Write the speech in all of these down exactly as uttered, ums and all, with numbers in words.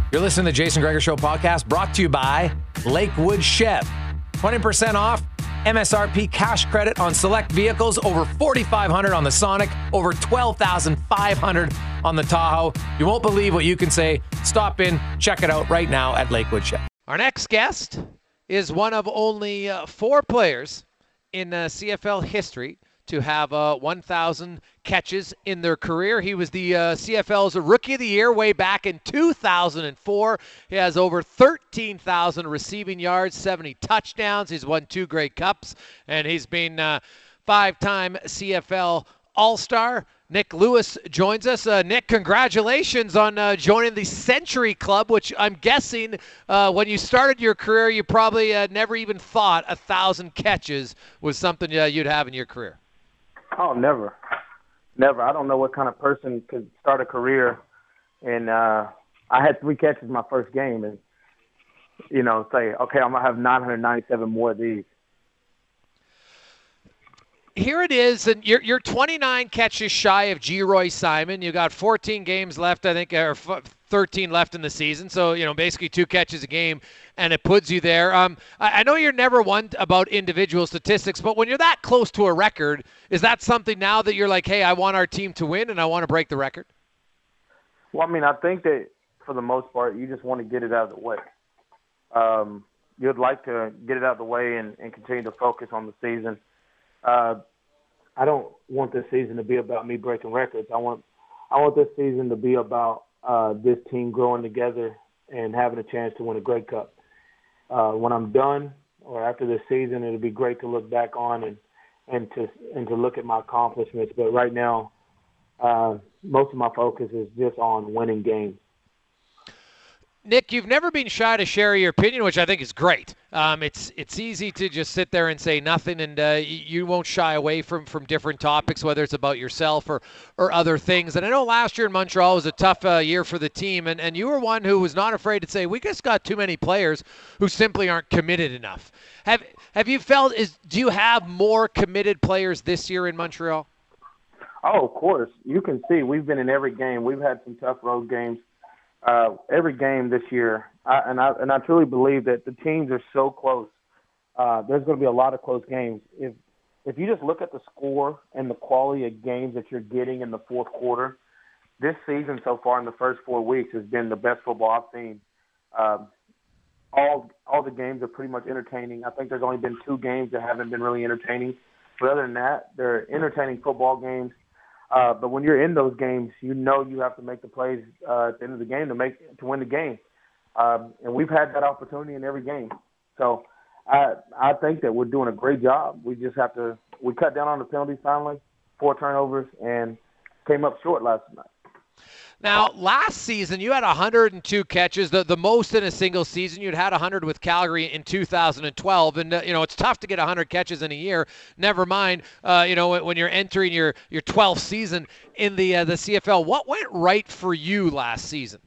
You're listening to the Jason Gregor Show podcast, brought to you by Lakewood Chev. twenty percent off M S R P cash credit on select vehicles, over forty-five hundred dollars on the Sonic, over twelve thousand five hundred dollars on the Tahoe. You won't believe what you can say. Stop in, check it out right now at Lakewood Chev. Our next guest is one of only uh, four players in uh, C F L history to have uh, one thousand catches in their career. He was the uh, C F L's Rookie of the Year way back in two thousand four. He has over thirteen thousand receiving yards, seventy touchdowns. He's won two Grey Cups, and he's been uh, five-time C F L All-Star. Nick Lewis joins us. Uh, Nick, congratulations on uh, joining the Century Club, which I'm guessing uh, when you started your career, you probably uh, never even thought a thousand catches was something uh, you'd have in your career. Oh, never. Never. I don't know what kind of person could start a career. And uh, I had three catches my first game and, you know, say, okay, I'm going to have nine hundred ninety-seven more of these. Here it is, and you're, you're twenty-nine catches shy of G. Roy Simon. You got fourteen games left, I think, or thirteen left in the season. So, you know, basically two catches a game, and it puts you there. Um, I, I know you're never one about individual statistics, but when you're that close to a record, is that something now that you're like, hey, I want our team to win and I want to break the record? Well, I mean, I think that for the most part, you just want to get it out of the way. Um, you'd like to get it out of the way and, and continue to focus on the season. Uh, I don't want this season to be about me breaking records. I want, I want this season to be about uh, this team growing together and having a chance to win a Grey Cup. Uh, when I'm done, or after this season, it'll be great to look back on and and to and to look at my accomplishments. But right now, uh, most of my focus is just on winning games. Nick, you've never been shy to share your opinion, which I think is great. Um, it's it's easy to just sit there and say nothing, and uh, you won't shy away from, from different topics, whether it's about yourself or, or other things. And I know last year in Montreal was a tough uh, year for the team, and, and you were one who was not afraid to say, we just got too many players who simply aren't committed enough. Have have you felt, is do you have more committed players this year in Montreal? Oh, of course. You can see we've been in every game. We've had some tough road games. Uh, every game this year, I, and I and I truly believe that the teams are so close. Uh, there's going to be a lot of close games. If if you just look at the score and the quality of games that you're getting in the fourth quarter, this season so far in the first four weeks has been the best football I've seen. Uh, all all the games are pretty much entertaining. I think there's only been two games that haven't been really entertaining, but other than that, they're entertaining football games. Uh, but when you're in those games, you know you have to make the plays uh, at the end of the game to make to win the game. Um, and we've had that opportunity in every game. So I I think that we're doing a great job. We just have to – we cut down on the penalties finally, four turnovers, and came up short last night. Now, last season, you had one hundred two catches, the, the most in a single season. You'd had one hundred with Calgary in two thousand twelve. And, uh, you know, it's tough to get one hundred catches in a year. Never mind, uh, you know, when, when you're entering your, your twelfth season in the uh, the C F L. What went right for you last season?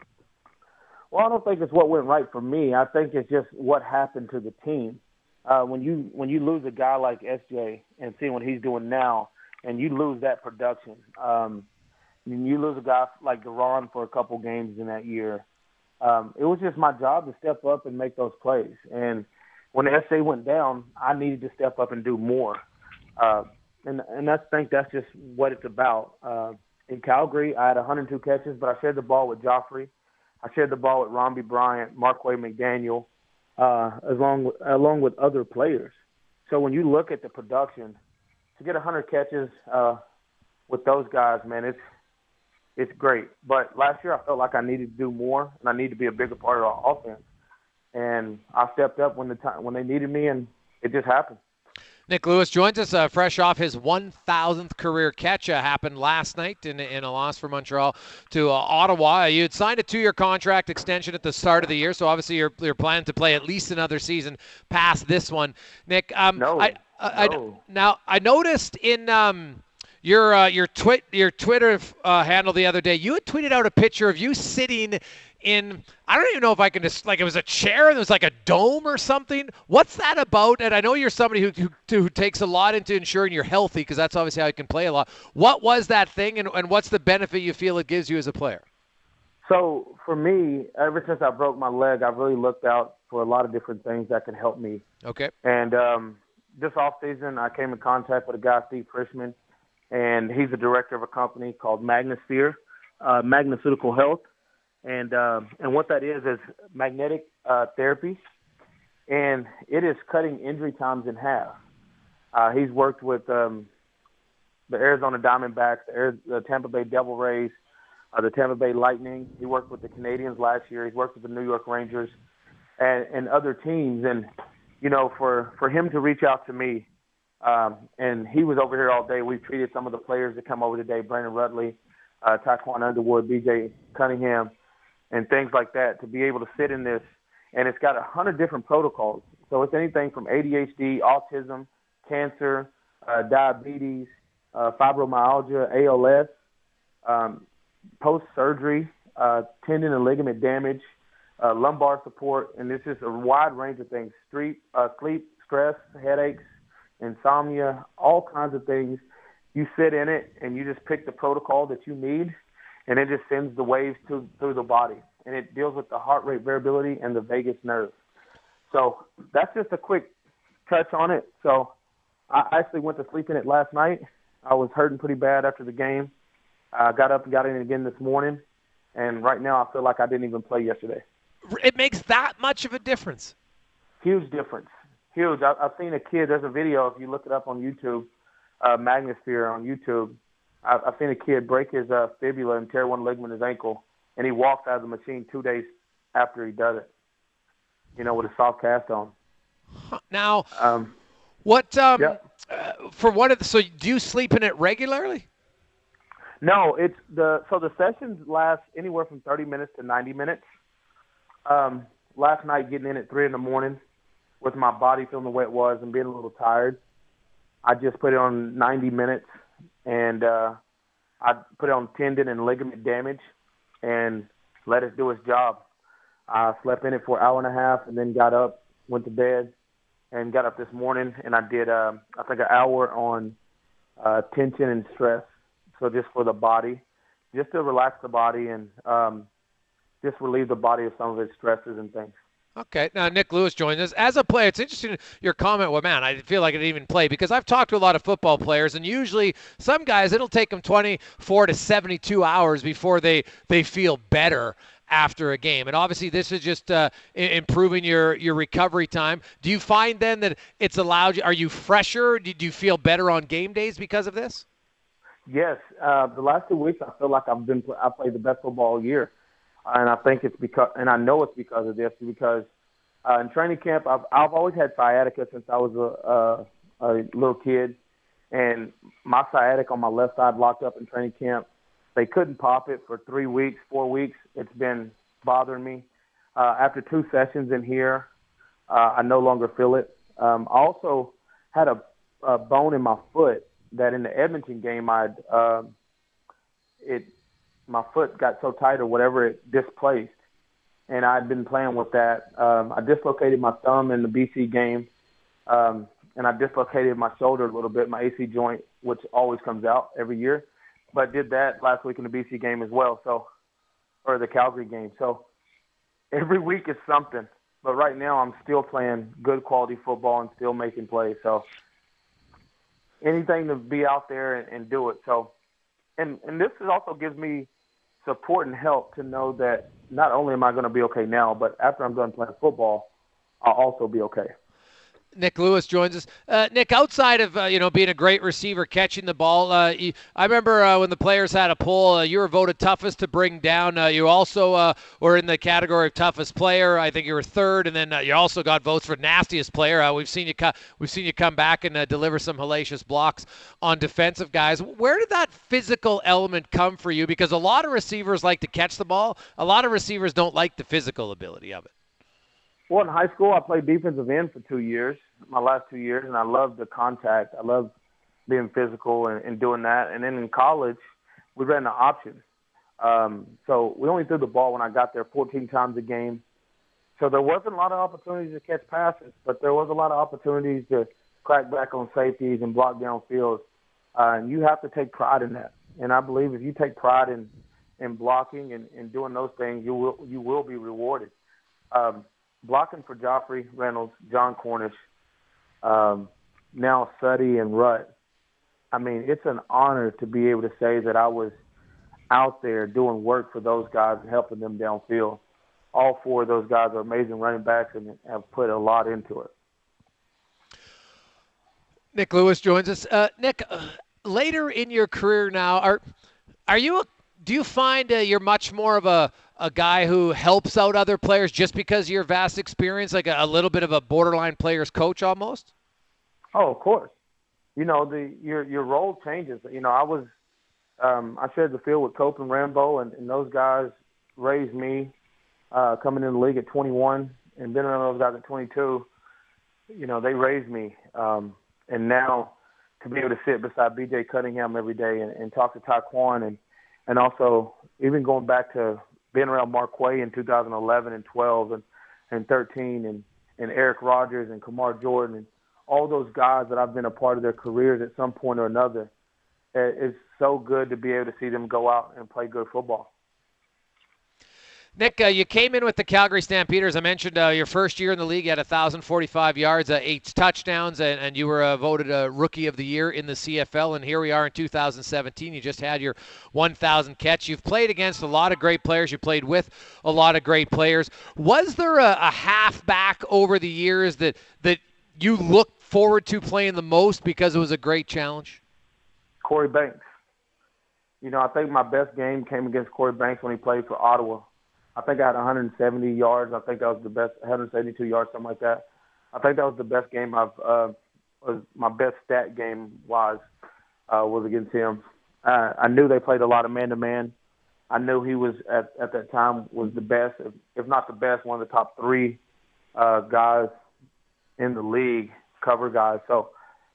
Well, I don't think it's what went right for me. I think it's just what happened to the team. Uh, when you when you lose a guy like S J and see what he's doing now, and you lose that production, um, and you lose a guy like Duran for a couple games in that year, um, it was just my job to step up and make those plays. And when S J went down, I needed to step up and do more. Uh, and and I think that's just what it's about. Uh, in Calgary, I had one hundred two catches, but I shared the ball with Joffrey. I shared the ball with Romby Bryant, Marquay McDaniel, uh, along with, along with other players. So when you look at the production, to get one hundred catches uh, with those guys, man, it's it's great. But last year I felt like I needed to do more, and I needed to be a bigger part of our offense. And I stepped up when the time when they needed me, and it just happened. Nick Lewis joins us uh, fresh off his one thousandth career catch. Uh, happened last night in, in a loss for Montreal to uh, Ottawa. You had signed a two-year contract extension at the start of the year, so obviously you're, you're planning to play at least another season past this one. Nick, um, no, I, I, no. I, now I noticed in um, your uh, your, twit, your Twitter uh, handle the other day, you had tweeted out a picture of you sitting in, I don't even know if I can just, like it was a chair and it was like a dome or something. What's that about? And I know you're somebody who who, who takes a lot into ensuring you're healthy, because that's obviously how you can play a lot. What was that thing, and, and what's the benefit you feel it gives you as a player? So for me, ever since I broke my leg, I've really looked out for a lot of different things that can help me. Okay. And um, this off season, I came in contact with a guy, Steve Frischman, and he's the director of a company called Magnosphere, uh, Magnoceutical Health. And uh, and what that is is magnetic uh, therapy, and it is cutting injury times in half. Uh, he's worked with um, the Arizona Diamondbacks, the, Arizona, the Tampa Bay Devil Rays, uh, the Tampa Bay Lightning. He worked with the Canadians last year. He's worked with the New York Rangers and, and other teams. And, you know, for, for him to reach out to me, um, and he was over here all day. We've treated some of the players that come over today, Brandon Rutley, uh, Taquan Underwood, B J Cunningham, and things like that, to be able to sit in this. And it's got a hundred different protocols. So it's anything from A D H D, autism, cancer, uh, diabetes, uh, fibromyalgia, A L S, um, post-surgery, uh, tendon and ligament damage, uh, lumbar support, and this is a wide range of things, sleep, uh, sleep, stress, headaches, insomnia, all kinds of things. You sit in it, and you just pick the protocol that you need, and it just sends the waves to, through the body, and it deals with the heart rate variability and the vagus nerve. So that's just a quick touch on it. So I actually went to sleep in it last night. I was hurting pretty bad after the game. I got up and got in it again this morning, and right now I feel like I didn't even play yesterday. It makes that much of a difference. Huge difference. Huge. I, I've seen a kid. There's a video, if you look it up on YouTube, uh, Magnosphere on YouTube. I've, I've seen a kid break his uh, fibula and tear one ligament in his ankle, and he walks out of the machine two days after he does it, you know, with a soft cast on. Now, um, what um, yeah. uh, for what? Of the, so do you sleep in it regularly? No, it's the so the sessions last anywhere from thirty minutes to ninety minutes. Um, last night, getting in at three in the morning, with my body feeling the way it was and being a little tired, I just put it on ninety minutes, and uh, I put it on tendon and ligament damage, and let it do its job. I slept in it for an hour and a half, and then got up, went to bed, and got up this morning, and I did, uh, I think, an hour on uh, tension and stress. So just for the body, just to relax the body and um, just relieve the body of some of its stresses and things. Okay. Now, Nick Lewis joins us. As a player, it's interesting your comment, well, man, I feel like I didn't even play, because I've talked to a lot of football players, and usually some guys, it'll take them twenty-four to seventy-two hours before they, they feel better after a game. And obviously this is just uh, improving your, your recovery time. Do you find then that it's allowed you, are you fresher? Did you feel better on game days because of this? Yes. Uh, the last two weeks, I feel like I've been, I played the best football all year. And I think it's because, and I know it's because of this, because uh, in training camp, I've, I've always had sciatica since I was a, a, a little kid. And my sciatica on my left side locked up in training camp. They couldn't pop it for three weeks, four weeks. It's been bothering me. Uh, after two sessions in here, uh, I no longer feel it. Um, I also had a, a bone in my foot that in the Edmonton game, I'd uh, it my foot got so tight or whatever, it displaced, and I'd been playing with that. Um, I dislocated my thumb in the B C game, um, and I dislocated my shoulder a little bit, my A C joint, which always comes out every year. But did that last week in the B C game as well, so or the Calgary game. So every week is something. But right now I'm still playing good quality football and still making plays. So anything to be out there and, and do it. So, and and this is also gives me support and help to know that not only am I going to be okay now, but after I'm done playing football, I'll also be okay. Nick Lewis joins us. Uh, Nick, outside of uh, you know being a great receiver, catching the ball, uh, you, I remember uh, when the players had a poll, uh, you were voted toughest to bring down. Uh, you also uh, were in the category of toughest player. I think you were third, and then uh, you also got votes for nastiest player. Uh, we've seen you co- we've seen you come back and uh, deliver some hellacious blocks on defensive guys. Where did that physical element come for you? Because a lot of receivers like to catch the ball. A lot of receivers don't like the physical ability of it. Well, in high school, I played defensive end for two years, my last two years, and I loved the contact. I loved being physical and, and doing that. And then in college, we ran the option. Um, so we only threw the ball when I got there fourteen times a game. So there wasn't a lot of opportunities to catch passes, but there was a lot of opportunities to crack back on safeties and block downfield. Uh, and you have to take pride in that. And I believe if you take pride in, and blocking and, and doing those things, you will you will be rewarded. Um, blocking for Joffrey Reynolds, John Cornish, um, now Suddy and Rutt. I mean, it's an honor to be able to say that I was out there doing work for those guys and helping them downfield. All four of those guys are amazing running backs and have put a lot into it. Nick Lewis joins us. Uh, Nick, uh, later in your career now, are are you a, do you find uh, you're much more of a, a guy who helps out other players just because of your vast experience, like a, a little bit of a borderline player's coach almost? Oh, of course. You know, the your your role changes. You know, I was um, I shared the field with Cope and Rambo, and, and those guys raised me uh, coming in the league at twenty-one, and been around those guys at twenty-two. You know, they raised me, um, and now to be able to sit beside B J Cunningham every day and, and talk to Taquan, and and also even going back to being around Marquay in two thousand eleven and twelve and, and thirteen, and, and Eric Rogers and Kamar Jordan, and all those guys that I've been a part of their careers at some point or another. It's so good to be able to see them go out and play good football. Nick, uh, you came in with the Calgary Stampeders. I mentioned uh, your first year in the league, you had one thousand forty-five yards, uh, eight touchdowns, and, and you were uh, voted a Rookie of the Year in the C F L. And here we are in two thousand seventeen. You just had your one thousand catch. You've played against a lot of great players. You played with a lot of great players. Was there a, a halfback over the years that that you looked forward to playing the most because it was a great challenge? Corey Banks. You know, I think my best game came against Corey Banks when he played for Ottawa. I think I had one hundred seventy yards. I think that was the best, one hundred seventy-two yards, something like that. I think that was the best game I've, uh, was my best stat game wise, uh, was against him. Uh, I knew they played a lot of man-to-man. I knew he was, at, at that time, was the best, if, if not the best, one of the top three uh, guys in the league, cover guys. So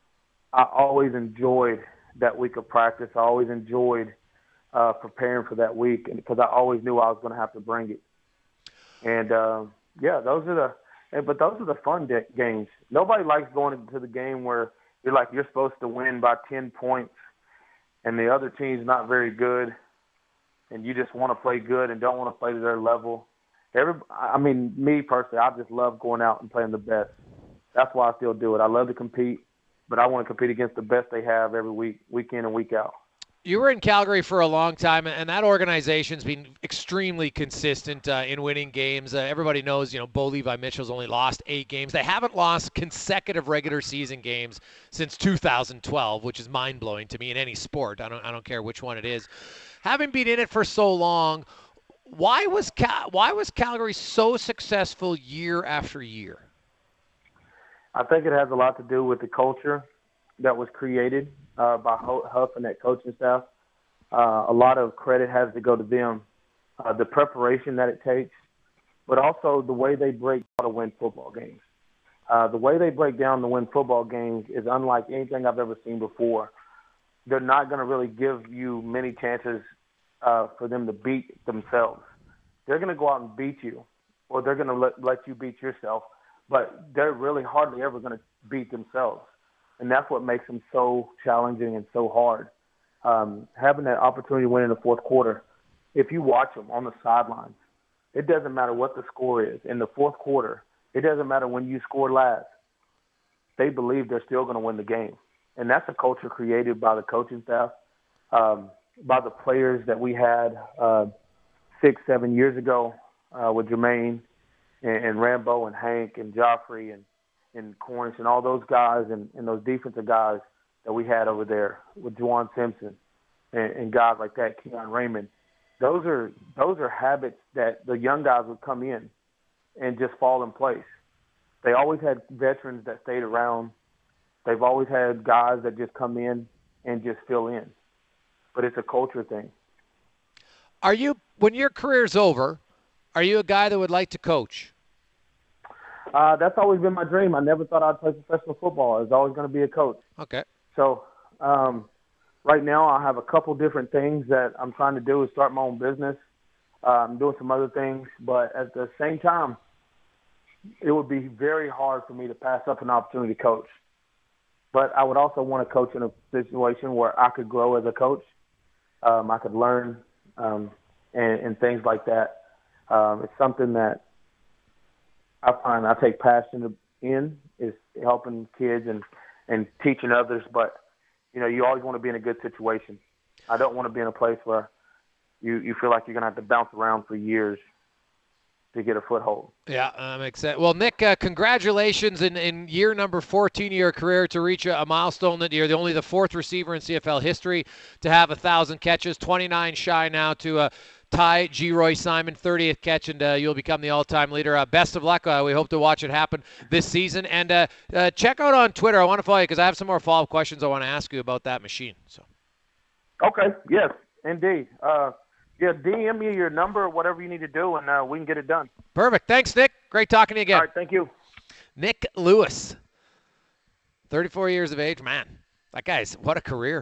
I always enjoyed that week of practice. I always enjoyed uh, preparing for that week, and because I always knew I was going to have to bring it. And uh, yeah, those are the. But those are the fun de- games. Nobody likes going into the game where you're like you're supposed to win by ten points, and the other team's not very good, and you just want to play good and don't want to play to their level. Every, I mean, me personally, I just love going out and playing the best. That's why I still do it. I love to compete, but I want to compete against the best they have every week, week in and week out. You were in Calgary for a long time, and that organization's been extremely consistent uh, in winning games. Uh, everybody knows, you know, Bo Levi Mitchell's only lost eight games. They haven't lost consecutive regular season games since two thousand twelve, which is mind-blowing to me in any sport. I don't, I don't care which one it is. Having been in it for so long, why was Cal- why was Calgary so successful year after year? I think it has a lot to do with the culture that was created uh, by Huff and that coaching staff. Uh, a lot of credit has to go to them, uh, the preparation that it takes, but also the way they break down to win football games. Uh, the way they break down to win football games is unlike anything I've ever seen before. They're not going to really give you many chances uh, for them to beat themselves. They're going to go out and beat you, or they're going to let, let you beat yourself, but they're really hardly ever going to beat themselves. And that's what makes them so challenging and so hard. Um, having that opportunity to win in the fourth quarter, if you watch them on the sidelines, it doesn't matter what the score is. In the fourth quarter, it doesn't matter when you score last. They believe they're still going to win the game. And that's a culture created by the coaching staff, um, by the players that we had uh, six, seven years ago uh, with Jermaine and, and Rambo and Hank and Joffrey and and Cornish and all those guys and, and those defensive guys that we had over there with Juwan Simpson and, and guys like that, Keon Raymond. Those are those are habits that the young guys would come in and just fall in place. They always had veterans that stayed around. They've always had guys that just come in and just fill in. But it's a culture thing. Are you, when your career's over, are you a guy that would like to coach? Uh, that's always been my dream. I never thought I'd play professional football. I was always going to be a coach. Okay. So um, right now I have a couple different things that I'm trying to do is start my own business. Uh, I'm doing some other things. But at the same time, it would be very hard for me to pass up an opportunity to coach. But I would also want to coach in a situation where I could grow as a coach. Um, I could learn um, and, and things like that. Um, it's something that I find I take passion in, is helping kids and, and teaching others. But, you know, you always want to be in a good situation. I don't want to be in a place where you, you feel like you're going to have to bounce around for years to get a foothold. Yeah, that makes sense. Well, Nick, uh, congratulations in, in year number fourteen of your career to reach a, a milestone that you're the only the fourth receiver in C F L history to have a thousand catches, twenty-nine shy now to uh, tie G. Roy Simon, thirtieth catch, and uh, you'll become the all-time leader. Uh, best of luck. Uh, we hope to watch it happen this season. And uh, uh, check out on Twitter. I want to follow you because I have some more follow-up questions I want to ask you about that machine. So. Okay, yes, indeed. Uh, Yeah, D M me your number or whatever you need to do, and uh, we can get it done. Perfect. Thanks, Nick. Great talking to you again. All right, thank you. Nick Lewis, thirty-four years of age. Man, that guy's, what a career.